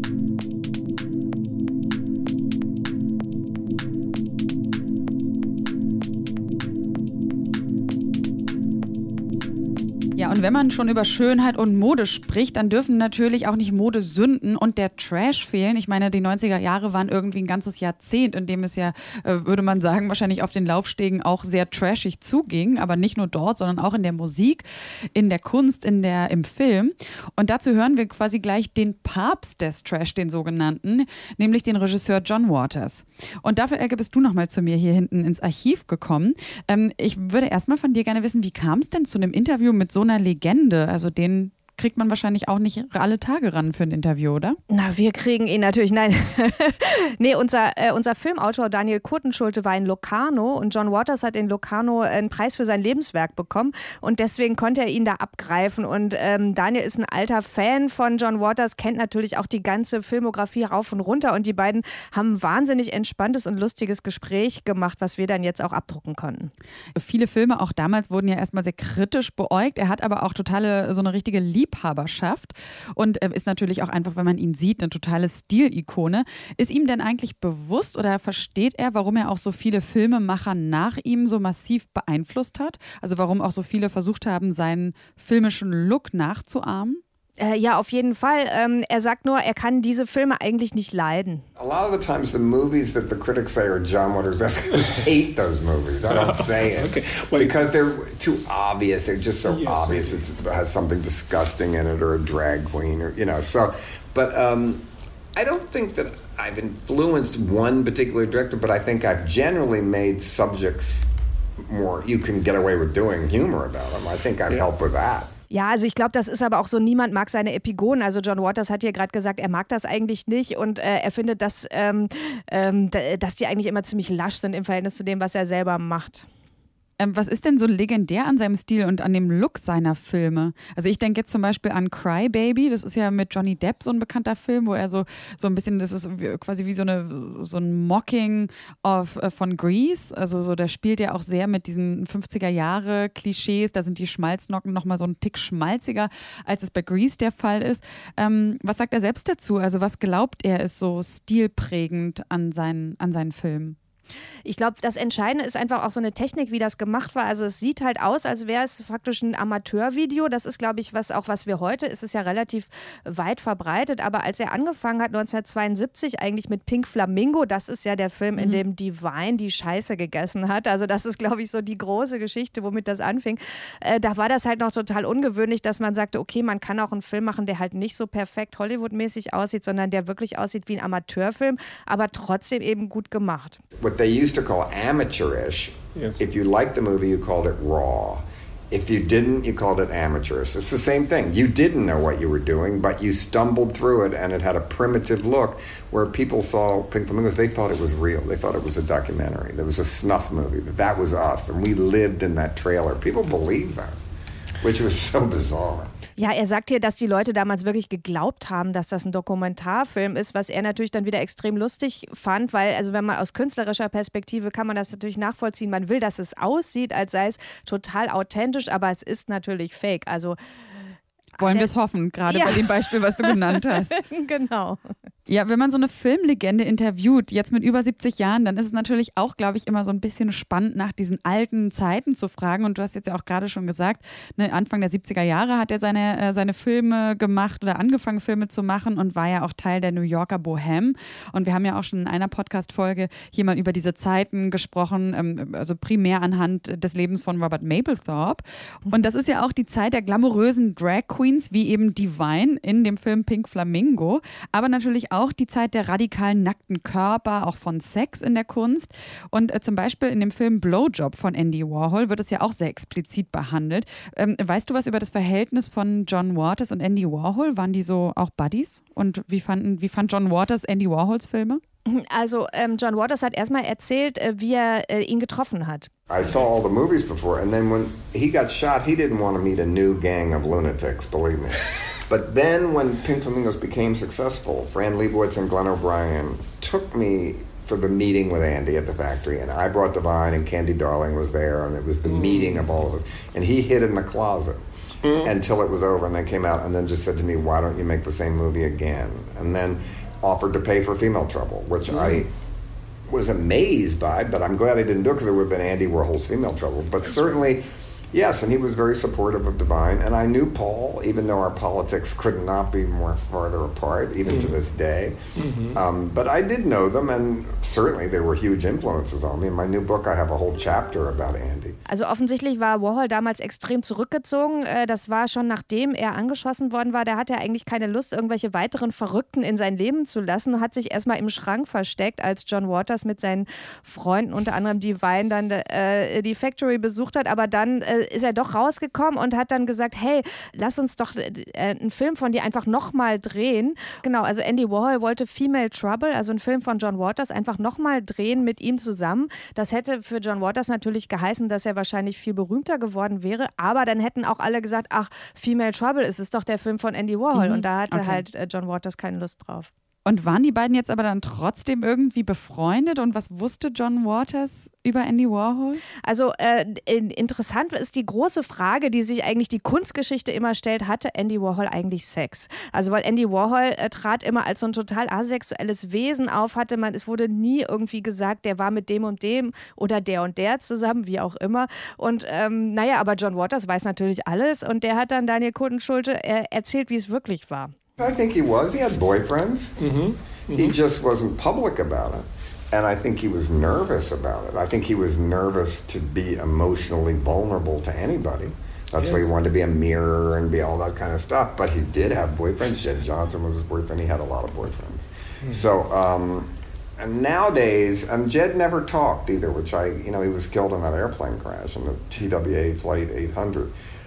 Ja, und wenn man schon über Schönheit und Mode spricht, dann dürfen natürlich auch nicht Modesünden und der Trash fehlen. Ich meine, die neunziger Jahre waren irgendwie ein ganzes Jahrzehnt, in dem es ja, äh, würde man sagen, wahrscheinlich auf den Laufstegen auch sehr trashig zuging, aber nicht nur dort, sondern auch in der Musik, in der Kunst, in der, im Film. Und dazu hören wir quasi gleich den Papst des Trash, den sogenannten, nämlich den Regisseur John Waters. Und dafür, Elke, bist du nochmal zu mir hier hinten ins Archiv gekommen. Ähm, ich würde erstmal von dir gerne wissen, wie kam es denn zu einem Interview mit so einer Legende? Also den kriegt man wahrscheinlich auch nicht alle Tage ran für ein Interview, oder? Na, wir kriegen ihn natürlich, nein. nee, unser, äh, unser Filmautor Daniel Kurtenschulte war in Locarno und John Waters hat in Locarno einen Preis für sein Lebenswerk bekommen und deswegen konnte er ihn da abgreifen und ähm, Daniel ist ein alter Fan von John Waters, kennt natürlich auch die ganze Filmografie rauf und runter und die beiden haben ein wahnsinnig entspanntes und lustiges Gespräch gemacht, was wir dann jetzt auch abdrucken konnten. Viele Filme auch damals wurden ja erstmal sehr kritisch beäugt, er hat aber auch totale, so eine richtige Liebe Liebhaberschaft und ist natürlich auch einfach, wenn man ihn sieht, eine totale Stilikone. Ist ihm denn eigentlich bewusst oder versteht er, warum er auch so viele Filmemacher nach ihm so massiv beeinflusst hat? Also warum auch so viele versucht haben, seinen filmischen Look nachzuahmen? Äh, ja, auf jeden Fall. Ähm, er sagt nur, er kann diese Filme eigentlich nicht leiden. A lot of the times the movies that the critics say are John Waters' hate those movies. I don't say it. Okay. Well, because they're too obvious. They're just so yes, obvious. It's, it has something disgusting in it or a drag queen or, you know. So, but um, I don't think that I've influenced one particular director, but I think I've generally made subjects more, you can get away with doing humor about them. I think I've yeah. helped with that. Ja, also ich glaube, das ist aber auch so, niemand mag seine Epigonen. Also John Waters hat hier gerade gesagt, er mag das eigentlich nicht und äh, er findet, dass, ähm, ähm, dass die eigentlich immer ziemlich lasch sind im Verhältnis zu dem, was er selber macht. Ähm, was ist denn so legendär an seinem Stil und an dem Look seiner Filme? Also ich denke jetzt zum Beispiel an Cry Baby, das ist ja mit Johnny Depp so ein bekannter Film, wo er so, so ein bisschen, das ist quasi wie so, eine, so ein Mocking of, äh, von Grease, also so, der spielt ja auch sehr mit diesen fünfziger-Jahre-Klischees, da sind die Schmalznocken nochmal so ein Tick schmalziger, als es bei Grease der Fall ist. Ähm, was sagt er selbst dazu? Also was glaubt er ist so stilprägend an seinen, an seinen Filmen? Ich glaube, das Entscheidende ist einfach auch so eine Technik, wie das gemacht war. Also es sieht halt aus, als wäre es faktisch ein Amateurvideo. Das ist, glaube ich, was auch was wir heute, ist es ja relativ weit verbreitet. Aber als er angefangen hat, neunzehnhundertzweiundsiebzig eigentlich mit Pink Flamingo, das ist ja der Film, mhm. in dem Divine die Scheiße gegessen hat. Also das ist, glaube ich, so die große Geschichte, womit das anfing. Äh, da war das halt noch total ungewöhnlich, dass man sagte, okay, man kann auch einen Film machen, der halt nicht so perfekt Hollywood-mäßig aussieht, sondern der wirklich aussieht wie ein Amateurfilm, aber trotzdem eben gut gemacht. What they used to call amateurish, yes. If you liked the movie, you called it raw. If you didn't, you called it amateurish. It's the same thing. You didn't know what you were doing, but you stumbled through it, and it had a primitive look where people saw Pink Flamingos. They thought it was real. They thought it was a documentary. There was a snuff movie. That that was us, and we lived in that trailer. People believed that, which was so bizarre. Ja, er sagt hier, dass die Leute damals wirklich geglaubt haben, dass das ein Dokumentarfilm ist, was er natürlich dann wieder extrem lustig fand, weil, also wenn man aus künstlerischer Perspektive kann man das natürlich nachvollziehen. Man will, dass es aussieht, als sei es total authentisch, aber es ist natürlich fake. Also wollen wir es hoffen, gerade ja. bei dem Beispiel, was du genannt hast. Genau. Ja, wenn man so eine Filmlegende interviewt, jetzt mit über siebzig Jahren, dann ist es natürlich auch, glaube ich, immer so ein bisschen spannend, nach diesen alten Zeiten zu fragen. Und du hast jetzt ja auch gerade schon gesagt, ne, Anfang der siebziger Jahre hat er seine, äh, seine Filme gemacht oder angefangen, Filme zu machen und war ja auch Teil der New Yorker Bohème. Und wir haben ja auch schon in einer Podcast-Folge hier mal über diese Zeiten gesprochen, ähm, also primär anhand des Lebens von Robert Mapplethorpe. Und das ist ja auch die Zeit der glamourösen Drag Queens, wie eben Divine in dem Film Pink Flamingo, aber natürlich auch auch die Zeit der radikalen nackten Körper, auch von Sex in der Kunst. Und äh, zum Beispiel in dem Film Blowjob von Andy Warhol wird es ja auch sehr explizit behandelt. Ähm, weißt du was über das Verhältnis von John Waters und Andy Warhol? Waren die so auch Buddies? Und wie, fanden, wie fand John Waters Andy Warhols Filme? Also ähm, John Waters hat erstmal erzählt, äh, wie er äh, ihn getroffen hat. I saw all the movies before, and then when he got shot, he didn't want to meet a new gang of lunatics, believe me. But then when Pink Flamingos became successful, Fran Lebowitz and Glenn O'Brien took me for the meeting with Andy at the factory, and I brought Divine, and Candy Darling was there, and it was the mm. meeting of all of us. And he hid in the closet mm. until it was over, and then came out and then just said to me, why don't you make the same movie again? And then offered to pay for Female Trouble, which mm. I was amazed by, but I'm glad I didn't do it because it would have been Andy Warhol's Female Trouble. But That's certainly... Right. Yes, and he was very supportive of Divine, and I knew Paul, even though our politics could not be more farther apart, even mm-hmm. to this day. Mm-hmm. Um, but I did know them, and certainly they were huge influences on me. In my new book, I have a whole chapter about Andy. Also offensichtlich war Warhol damals extrem zurückgezogen. Das war schon nachdem er angeschossen worden war. Da hatte er eigentlich keine Lust, irgendwelche weiteren Verrückten in sein Leben zu lassen. Hat sich erstmal im Schrank versteckt, als John Waters mit seinen Freunden, unter anderem Divine, dann äh, die Factory besucht hat. Aber dann äh, ist er doch rausgekommen und hat dann gesagt, hey, lass uns doch äh, einen Film von dir einfach nochmal drehen. Genau, also Andy Warhol wollte Female Trouble, also einen Film von John Waters, einfach nochmal drehen mit ihm zusammen. Das hätte für John Waters natürlich geheißen, dass er wahrscheinlich viel berühmter geworden wäre, aber dann hätten auch alle gesagt, ach, Female Trouble, es ist doch der Film von Andy Warhol. Mhm. Und da hatte okay. halt äh, John Waters keine Lust drauf. Und waren die beiden jetzt aber dann trotzdem irgendwie befreundet? Und was wusste John Waters über Andy Warhol? Also äh, interessant ist die große Frage, die sich eigentlich die Kunstgeschichte immer stellt, hatte Andy Warhol eigentlich Sex? Also weil Andy Warhol äh, trat immer als so ein total asexuelles Wesen auf, hatte man, es wurde nie irgendwie gesagt, der war mit dem und dem oder der und der zusammen, wie auch immer. Und ähm, naja, aber John Waters weiß natürlich alles und der hat dann Daniel Kotenschulte äh, erzählt, wie es wirklich war. I think he was. He had boyfriends. Mm-hmm. Mm-hmm. He just wasn't public about it. And I think he was nervous about it. I think he was nervous to be emotionally vulnerable to anybody. That's yes. why he wanted to be a mirror and be all that kind of stuff. But he did have boyfriends. Jed Johnson was his boyfriend. He had a lot of boyfriends. Mm-hmm. So, um, and nowadays, and Jed never talked either, which I, you know, he was killed in that airplane crash in the T W A Flight eight hundred.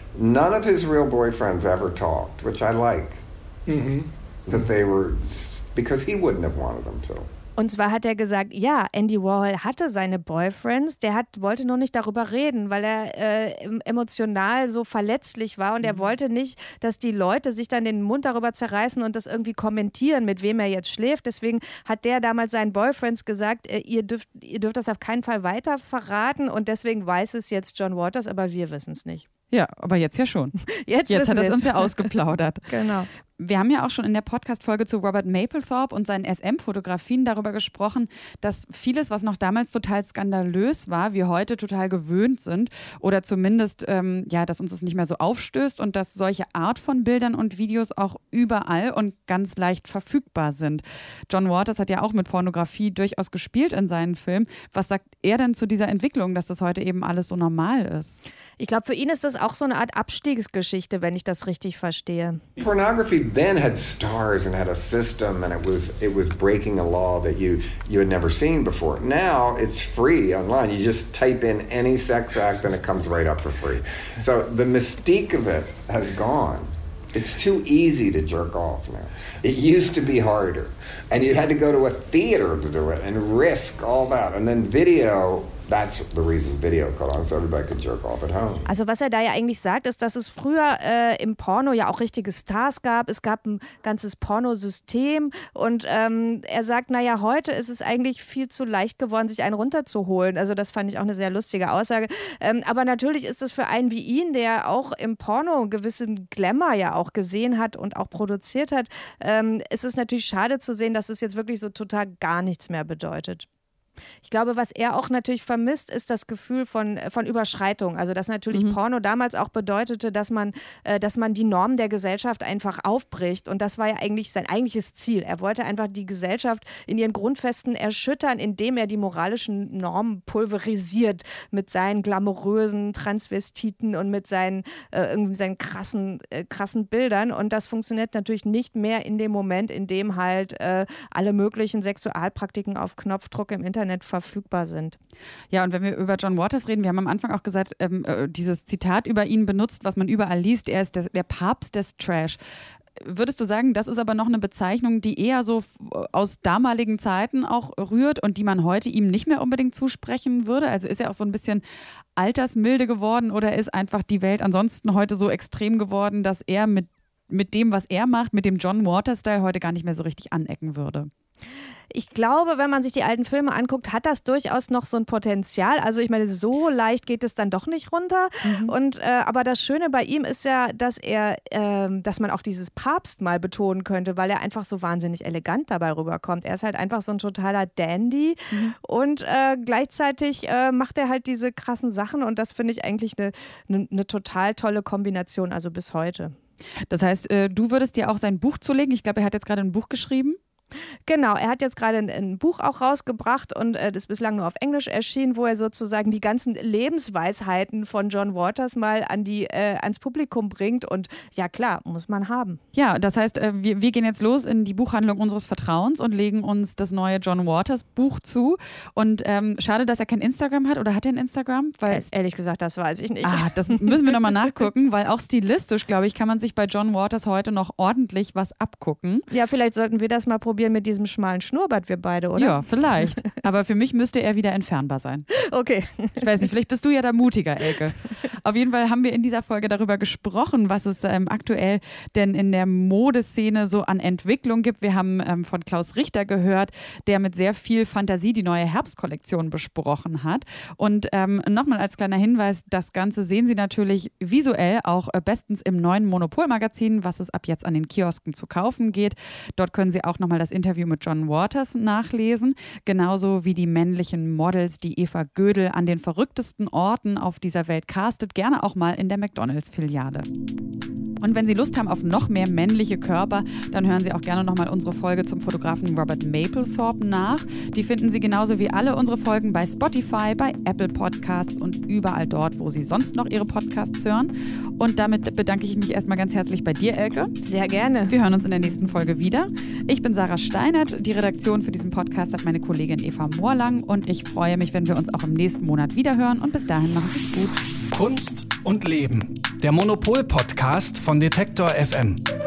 none of his real boyfriends ever talked, which I like. Mm-hmm. That they were, because he wouldn't have wanted them to. Und zwar hat er gesagt, ja, Andy Warhol hatte seine Boyfriends, der hat, wollte nur nicht darüber reden, weil er äh, emotional so verletzlich war und er wollte nicht, dass die Leute sich dann den Mund darüber zerreißen und das irgendwie kommentieren, mit wem er jetzt schläft. Deswegen hat der damals seinen Boyfriends gesagt, äh, ihr, dürft, ihr dürft das auf keinen Fall weiter verraten und deswegen weiß es jetzt John Waters, aber wir wissen es nicht. Ja, aber jetzt ja schon. Jetzt, jetzt hat er es es uns ja ausgeplaudert. Genau. Wir haben ja auch schon in der Podcast-Folge zu Robert Mapplethorpe und seinen S M-Fotografien darüber gesprochen, dass vieles, was noch damals total skandalös war, wir heute total gewöhnt sind oder zumindest, ähm, ja, dass uns das nicht mehr so aufstößt und dass solche Art von Bildern und Videos auch überall und ganz leicht verfügbar sind. John Waters hat ja auch mit Pornografie durchaus gespielt in seinen Filmen. Was sagt er denn zu dieser Entwicklung, dass das heute eben alles so normal ist? Ich glaube, für ihn ist das auch so eine Art Abstiegsgeschichte, wenn ich das richtig verstehe. Pornography then had stars and had a system, and it was it was breaking a law that you you had never seen before. Now it's free online. You just type in any sex act and it comes right up for free. So the mystique of it has gone. It's too easy to jerk off now. It used to be harder, and you had to go to a theater to do it and risk all that, and then video. That's the reason video caught on, so everybody could jerk off at home. Also was er da ja eigentlich sagt, ist, dass es früher äh, im Porno ja auch richtige Stars gab. Es gab ein ganzes Pornosystem und ähm, er sagt, naja, heute ist es eigentlich viel zu leicht geworden, sich einen runterzuholen. Also das fand ich auch eine sehr lustige Aussage. Ähm, aber natürlich ist es für einen wie ihn, der auch im Porno einen gewissen Glamour ja auch gesehen hat und auch produziert hat, ähm, ist es natürlich schade zu sehen, dass es jetzt wirklich so total gar nichts mehr bedeutet. Ich glaube, was er auch natürlich vermisst, ist das Gefühl von, von Überschreitung. Also dass natürlich mhm. Porno damals auch bedeutete, dass man, äh, dass man die Normen der Gesellschaft einfach aufbricht. Und das war ja eigentlich sein eigentliches Ziel. Er wollte einfach die Gesellschaft in ihren Grundfesten erschüttern, indem er die moralischen Normen pulverisiert mit seinen glamourösen Transvestiten und mit seinen, äh, irgendwie seinen krassen, äh, krassen Bildern. Und das funktioniert natürlich nicht mehr in dem Moment, in dem halt äh, alle möglichen Sexualpraktiken auf Knopfdruck im Internet verfügbar sind. Ja, und wenn wir über John Waters reden, wir haben am Anfang auch gesagt, ähm, äh, dieses Zitat über ihn benutzt, was man überall liest, er ist der, der Papst des Trash. Würdest du sagen, das ist aber noch eine Bezeichnung, die eher so aus damaligen Zeiten auch rührt und die man heute ihm nicht mehr unbedingt zusprechen würde? Also ist er auch so ein bisschen altersmilde geworden oder ist einfach die Welt ansonsten heute so extrem geworden, dass er mit, mit dem, was er macht, mit dem John Waters-Style heute gar nicht mehr so richtig anecken würde? Ich glaube, wenn man sich die alten Filme anguckt, hat das durchaus noch so ein Potenzial. Also ich meine, so leicht geht es dann doch nicht runter. Mhm. Und, äh, aber das Schöne bei ihm ist ja, dass er, äh, dass man auch dieses Papst mal betonen könnte, weil er einfach so wahnsinnig elegant dabei rüberkommt. Er ist halt einfach so ein totaler Dandy mhm. und äh, gleichzeitig äh, macht er halt diese krassen Sachen und das finde ich eigentlich eine, eine, eine total tolle Kombination, also bis heute. Das heißt, äh, du würdest dir auch sein Buch zulegen. Ich glaube, er hat jetzt gerade ein Buch geschrieben. Genau, er hat jetzt gerade ein, ein Buch auch rausgebracht und äh, das ist bislang nur auf Englisch erschienen, wo er sozusagen die ganzen Lebensweisheiten von John Waters mal an die, äh, ans Publikum bringt und ja klar, muss man haben. Ja, das heißt, äh, wir, wir gehen jetzt los in die Buchhandlung unseres Vertrauens und legen uns das neue John Waters Buch zu und ähm, schade, dass er kein Instagram hat oder hat er ein Instagram? Weil äh, ehrlich gesagt, das weiß ich nicht. Ah, das müssen wir nochmal nachgucken, weil auch stilistisch, glaube ich, kann man sich bei John Waters heute noch ordentlich was abgucken. Ja, vielleicht sollten wir das mal probieren mit diesem schmalen Schnurrbart, wir beide, oder? Ja, vielleicht. Aber für mich müsste er wieder entfernbar sein. Okay. Ich weiß nicht, vielleicht bist du ja da mutiger, Elke. Auf jeden Fall haben wir in dieser Folge darüber gesprochen, was es ähm, aktuell denn in der Modeszene so an Entwicklung gibt. Wir haben ähm, von Klaus Richter gehört, der mit sehr viel Fantasie die neue Herbstkollektion besprochen hat. Und ähm, nochmal als kleiner Hinweis, das Ganze sehen Sie natürlich visuell auch äh, bestens im neuen Monopol-Magazin, was es ab jetzt an den Kiosken zu kaufen geht. Dort können Sie auch nochmal das Interview mit John Waters nachlesen, genauso wie die männlichen Models, die Eva Gödel an den verrücktesten Orten auf dieser Welt castet, gerne auch mal in der McDonalds-Filiale. Und wenn Sie Lust haben auf noch mehr männliche Körper, dann hören Sie auch gerne nochmal unsere Folge zum Fotografen Robert Mapplethorpe nach. Die finden Sie genauso wie alle unsere Folgen bei Spotify, bei Apple Podcasts und überall dort, wo Sie sonst noch Ihre Podcasts hören. Und damit bedanke ich mich erstmal ganz herzlich bei dir, Elke. Sehr gerne. Wir hören uns in der nächsten Folge wieder. Ich bin Sarah Steinert. Die Redaktion für diesen Podcast hat meine Kollegin Eva Moorlang und ich freue mich, wenn wir uns auch im nächsten Monat wiederhören. Und bis dahin machen Sie es gut. Kunst und Leben. Der Monopol-Podcast von Detektor F M.